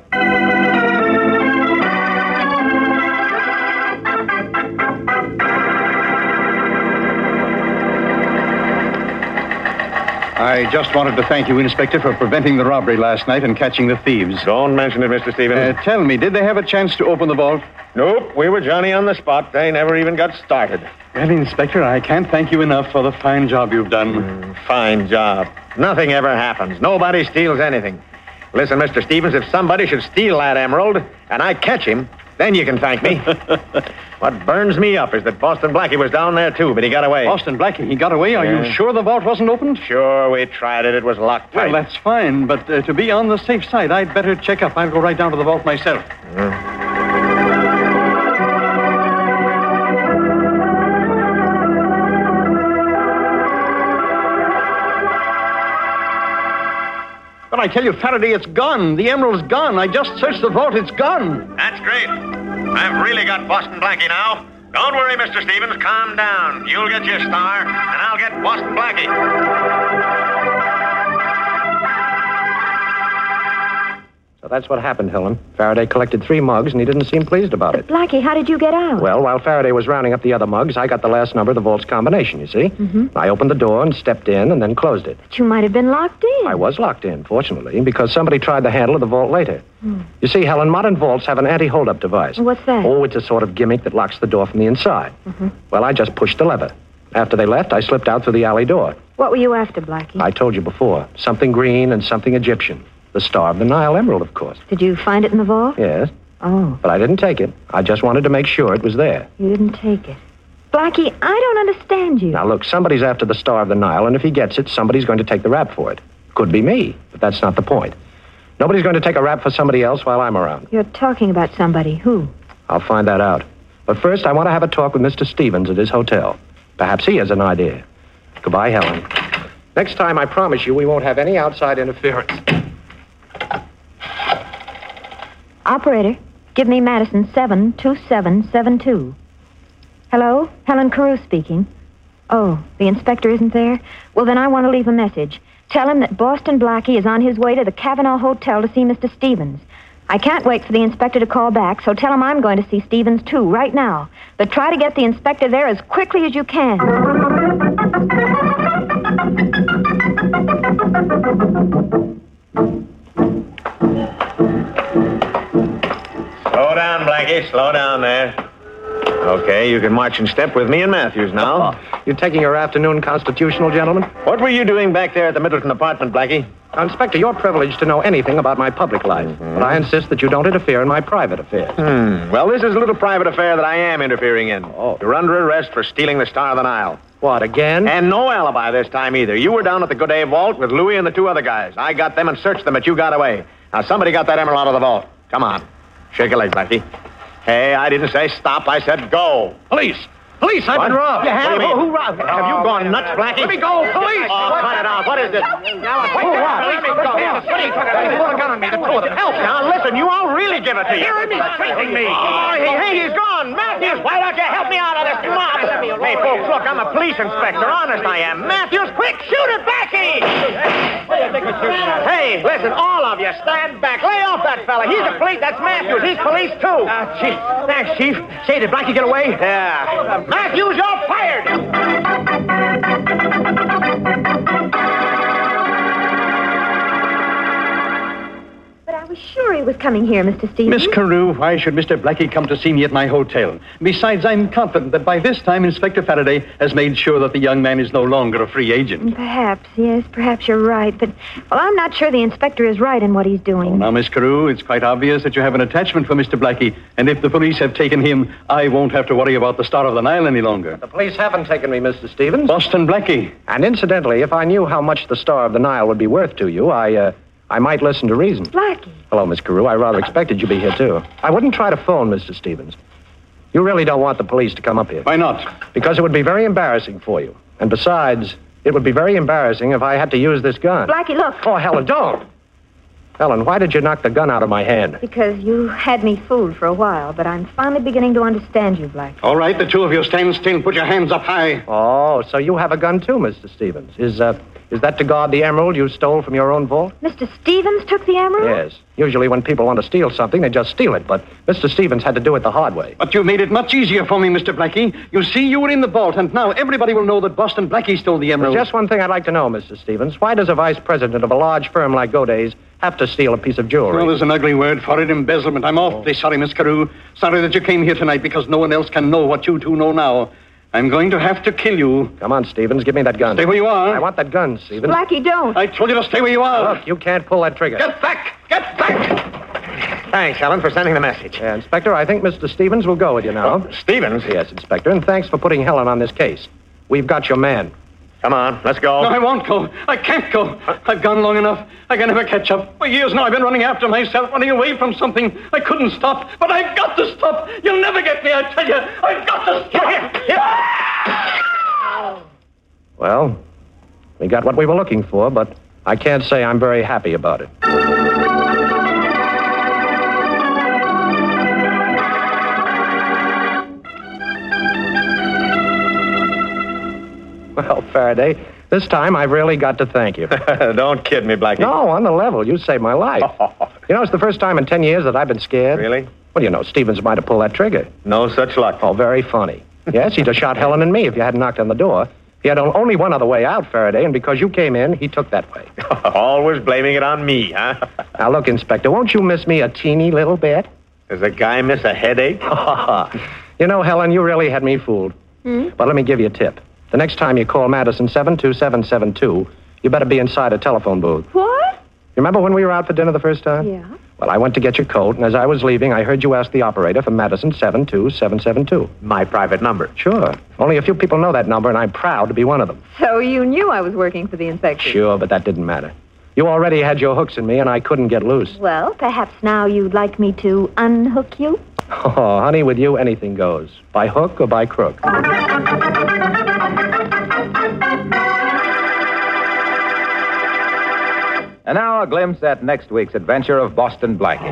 S14: I just wanted to thank you, Inspector, for preventing the robbery last night and catching the thieves.
S13: Don't mention it, Mister Stevens.
S14: Uh, tell me, did they have a chance to open the vault?
S13: Nope, we were Johnny on the spot. They never even got started.
S14: Well, Inspector, I can't thank you enough for the fine job you've done.
S13: Mm, fine job. Nothing ever happens. Nobody steals anything. Listen, Mister Stevens, if somebody should steal that emerald and I catch him, then you can thank me. What burns me up is that Boston Blackie was down there, too, but he got away.
S14: Boston Blackie, he got away? Are
S13: Yeah.
S14: you sure the vault wasn't opened?
S13: Sure, we tried it. It was locked tight.
S14: Well, that's fine, but uh, to be on the safe side, I'd better check up. I'll go right down to the vault myself.
S13: Mm.
S14: But I tell you, Faraday, it's gone. The emerald's gone. I just searched the vault. It's gone.
S13: That's great. I've really got Boston Blackie now. Don't worry, Mister Stevens. Calm down. You'll get your star, and I'll get Boston Blackie.
S12: So that's what happened, Helen. Faraday collected three mugs, and he didn't seem pleased about it.
S15: Blackie, how did you get out?
S12: Well, while Faraday was rounding up the other mugs, I got the last number of the vault's combination, you see?
S15: Mm-hmm.
S12: I opened the door and stepped in and then closed it.
S15: But you might have been locked in.
S12: I was locked in, fortunately, because somebody tried the handle of the vault later.
S15: Hmm.
S12: You see, Helen, modern vaults have an anti-hold-up device.
S15: What's that?
S12: Oh, it's a sort of gimmick that locks the door from the inside.
S15: Mm-hmm.
S12: Well, I just pushed the lever. After they left, I slipped out through the alley door.
S15: What were you after, Blackie?
S12: I told you before, something green and something Egyptian. The Star of the Nile emerald, of course.
S15: Did you find it in the vault?
S12: Yes,
S15: Oh,
S12: but I didn't take it. I just wanted to make sure it was there.
S15: you didn't take it. Blackie, I don't understand you.
S12: Now, look, somebody's after the Star of the Nile, and if he gets it, somebody's going to take the rap for it. Could be me, but that's not the point. Nobody's going to take a rap for somebody else while I'm around.
S15: You're talking about somebody. Who?
S12: I'll find that out. But first, I want to have a talk with Mister Stevens at his hotel. Perhaps he has an idea. Goodbye, Helen. Next time, I promise you, we won't have any outside interference.
S15: Operator, give me Madison seven two seven seven two. Hello? Helen Carew speaking. Oh, the inspector isn't there? Well, then I want to leave a message. Tell him that Boston Blackie is on his way to the Cavanaugh Hotel to see Mister Stevens. I can't wait for the inspector to call back, so tell him I'm going to see Stevens, too, right now. But try to get the inspector there as quickly as you can.
S13: Slow down, Blackie. Slow down there. Okay, you can march in step with me and Matthews now.
S12: You taking your afternoon constitutional, gentlemen?
S13: What were you doing back there at the Middleton apartment, Blackie?
S12: Now, Inspector, you're privileged to know anything about my public life, mm-hmm. but I insist that you don't interfere in my private affairs.
S13: Hmm. Well, this is a little private affair that I am interfering in. Oh. You're under arrest for stealing the Star of the Nile.
S12: What, again?
S13: And no alibi this time either. You were down at the Godet Vault with Louis and the two other guys. I got them and searched them, but you got away. Now, somebody got that emerald out of the vault. Come on. Shake your legs, Blackie. Hey, I didn't say stop. I said go.
S12: Police! Police, I've
S13: What?
S12: been robbed.
S13: You have?
S12: What do you mean?
S13: Who robbed? Have you gone nuts, Blackie?
S12: Let me go, police!
S13: Oh, cut it out. What is it? Now,
S12: Who
S13: wait,
S12: robbed?
S13: let me go.
S12: What are you talking about? They pulled a gun on me, the two of them. Help!
S13: Now, listen, you all really give it to you.
S12: Hearing me, threatening me.
S13: Oh, hey, hey, he's gone. Matthews, why don't you help me out of this mob? Hey, folks, look, I'm a police inspector. Honest, I am. Matthews, quick, shoot it, Blackie! Hey, listen, all of you, stand back. Lay off that fella. He's a police. That's Matthews. He's police, too.
S17: Uh, chief. Thanks, Chief. Say, did Blackie get away?
S13: Yeah. Matthews, you're fired!
S15: But I was sure he was coming here, Mister Stevens.
S14: Miss Carew, why should Mister Blackie come to see me at my hotel? Besides, I'm confident that by this time Inspector Faraday has made sure that the young man is no longer a free agent.
S15: Perhaps, yes, perhaps you're right. But, well, I'm not sure the inspector is right in what he's doing.
S14: Now, Miss Carew, it's quite obvious that you have an attachment for Mister Blackie, and if the police have taken him, I won't have to worry about the Star of the Nile any longer.
S12: The police haven't taken me, Mister Stevens.
S14: Boston Blackie.
S12: And incidentally, if I knew how much the Star of the Nile would be worth to you, I, uh, I might listen to reason.
S15: Blackie.
S12: Hello, Miss Carew. I rather expected you'd be here, too. I wouldn't try to phone Mister Stevens. You really don't want the police to come up here.
S14: Why not?
S12: Because it would be very embarrassing for you. And besides, it would be very embarrassing if I had to use this gun.
S15: Blackie, look.
S12: Oh, Helen, don't. Helen, why did you knock the gun out of my hand?
S15: Because you had me fooled for a while, but I'm finally beginning to understand you, Blackie.
S14: All right, the two of you stand still and put your hands up high.
S12: Oh, so you have a gun, too, Mister Stevens. Is, uh... Is that to guard the emerald you stole from your own vault?
S15: Mister Stevens took the emerald?
S12: Yes. Usually when people want to steal something, they just steal it. But Mister Stevens had to do it the hard way.
S14: But you made it much easier for me, Mister Blackie. You see, you were in the vault, and now everybody will know that Boston Blackie stole the emerald.
S12: There's just one thing I'd like to know, Mister Stevens. Why does a vice president of a large firm like Goday's have to steal a piece of jewelry?
S14: Well, there's an ugly word for it, embezzlement. I'm awfully sorry, Miss Carew. Sorry that you came here tonight because no one else can know what you two know now. I'm going to have to kill you.
S12: Come on, Stevens. Give me that gun.
S14: Stay where you are.
S12: I want that gun, Stevens.
S15: Blackie, don't.
S14: I told you to stay where you are.
S12: Look, you can't pull that trigger.
S14: Get back! Get back!
S13: Thanks, Helen, for sending the message.
S12: Yeah, Inspector, I think Mister Stevens will go with you now.
S13: Oh, Stevens?
S12: Yes, Inspector, and thanks for putting Helen on this case. We've got your man.
S13: Come on, let's go.
S14: No, I won't go. I can't go. I've gone long enough. I can never catch up. For years now, I've been running after myself, running away from something. I couldn't stop, but I've got to stop. You'll never get me, I tell you. I've got to stop.
S13: Here, here.
S12: Well, we got what we were looking for, but I can't say I'm very happy about it. Well, Faraday, this time I've really got to thank you.
S13: Don't kid me, Blackie.
S12: No, on the level. You saved my life. You know, it's the first time in ten years that I've been scared.
S13: Really?
S12: Well, you know, Stevens might have pulled that trigger.
S13: No such luck.
S12: Oh, very funny. Yes, he'd have shot Helen and me if you hadn't knocked on the door. He had only one other way out, Faraday, and because you came in, he took that way.
S13: Always blaming it on me, huh?
S12: Now, look, Inspector, won't you miss me a teeny little bit?
S13: Does a guy miss a headache?
S12: You know, Helen, you really had me fooled.
S15: Hmm?
S12: But let me give you a tip. The next time you call Madison seven two seven seven two, you better be inside a telephone booth.
S15: What?
S12: You remember when we were out for dinner the first time?
S15: Yeah.
S12: Well, I went to get your coat, and as I was leaving, I heard you ask the operator for Madison seven two seven seven two.
S13: My private number.
S12: Sure. Only a few people know that number, and I'm proud to be one of them.
S15: So you knew I was working for the inspector?
S12: Sure, but that didn't matter. You already had your hooks in me, and I couldn't get loose.
S15: Well, perhaps now you'd like me to unhook you?
S12: Oh, honey, with you, anything goes. By hook or by crook.
S11: And now a glimpse at next week's adventure of Boston Blackie.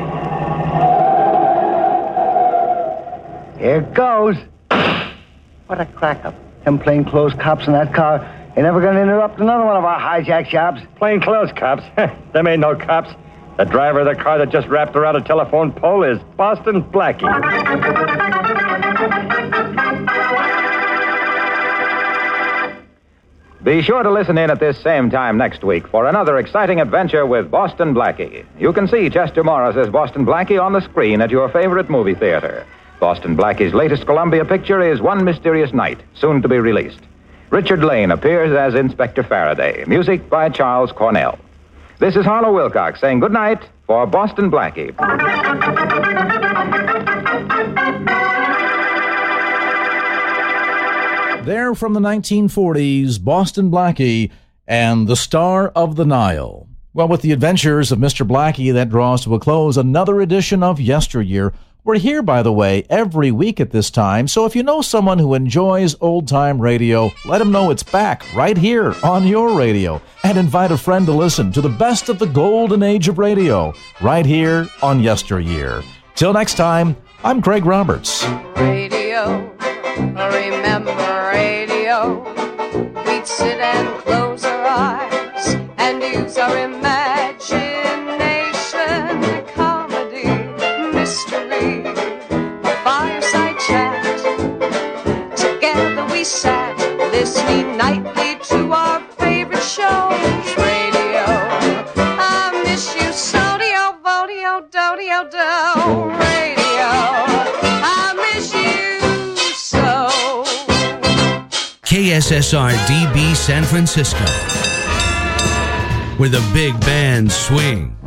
S18: Here it goes. What a crack-up. Them plainclothes cops in that car ain't never going to interrupt another one of our hijack jobs.
S16: Plainclothes cops? Them ain't no cops. The driver of the car that just wrapped around a telephone pole is Boston Blackie.
S11: Be sure to listen in at this same time next week for another exciting adventure with Boston Blackie. You can see Chester Morris as Boston Blackie on the screen at your favorite movie theater. Boston Blackie's latest Columbia picture is One Mysterious Night, soon to be released. Richard Lane appears as Inspector Faraday, music by Charles Cornell. This is Harlow Wilcox saying good night for Boston Blackie.
S3: There from the nineteen forties, Boston Blackie and the Star of the Nile. Well, with the adventures of Mister Blackie, that draws to a close another edition of Yesteryear. We're here, by the way, every week at this time, so if you know someone who enjoys old-time radio, let them know it's back right here on your radio. And invite a friend to listen to the best of the golden age of radio right here on Yesteryear. Till next time, I'm Craig Roberts.
S1: Radio, remember radio. We'd sit and close our eyes and use our imagination. Comedy, mystery, a fireside chat. Together we sat, listening nightly to our favorite shows. Radio, I miss you, so-dio, vodio, do-dio, do. Radio, I miss you so.
S2: K S S R D B San Francisco, where the big bands swing.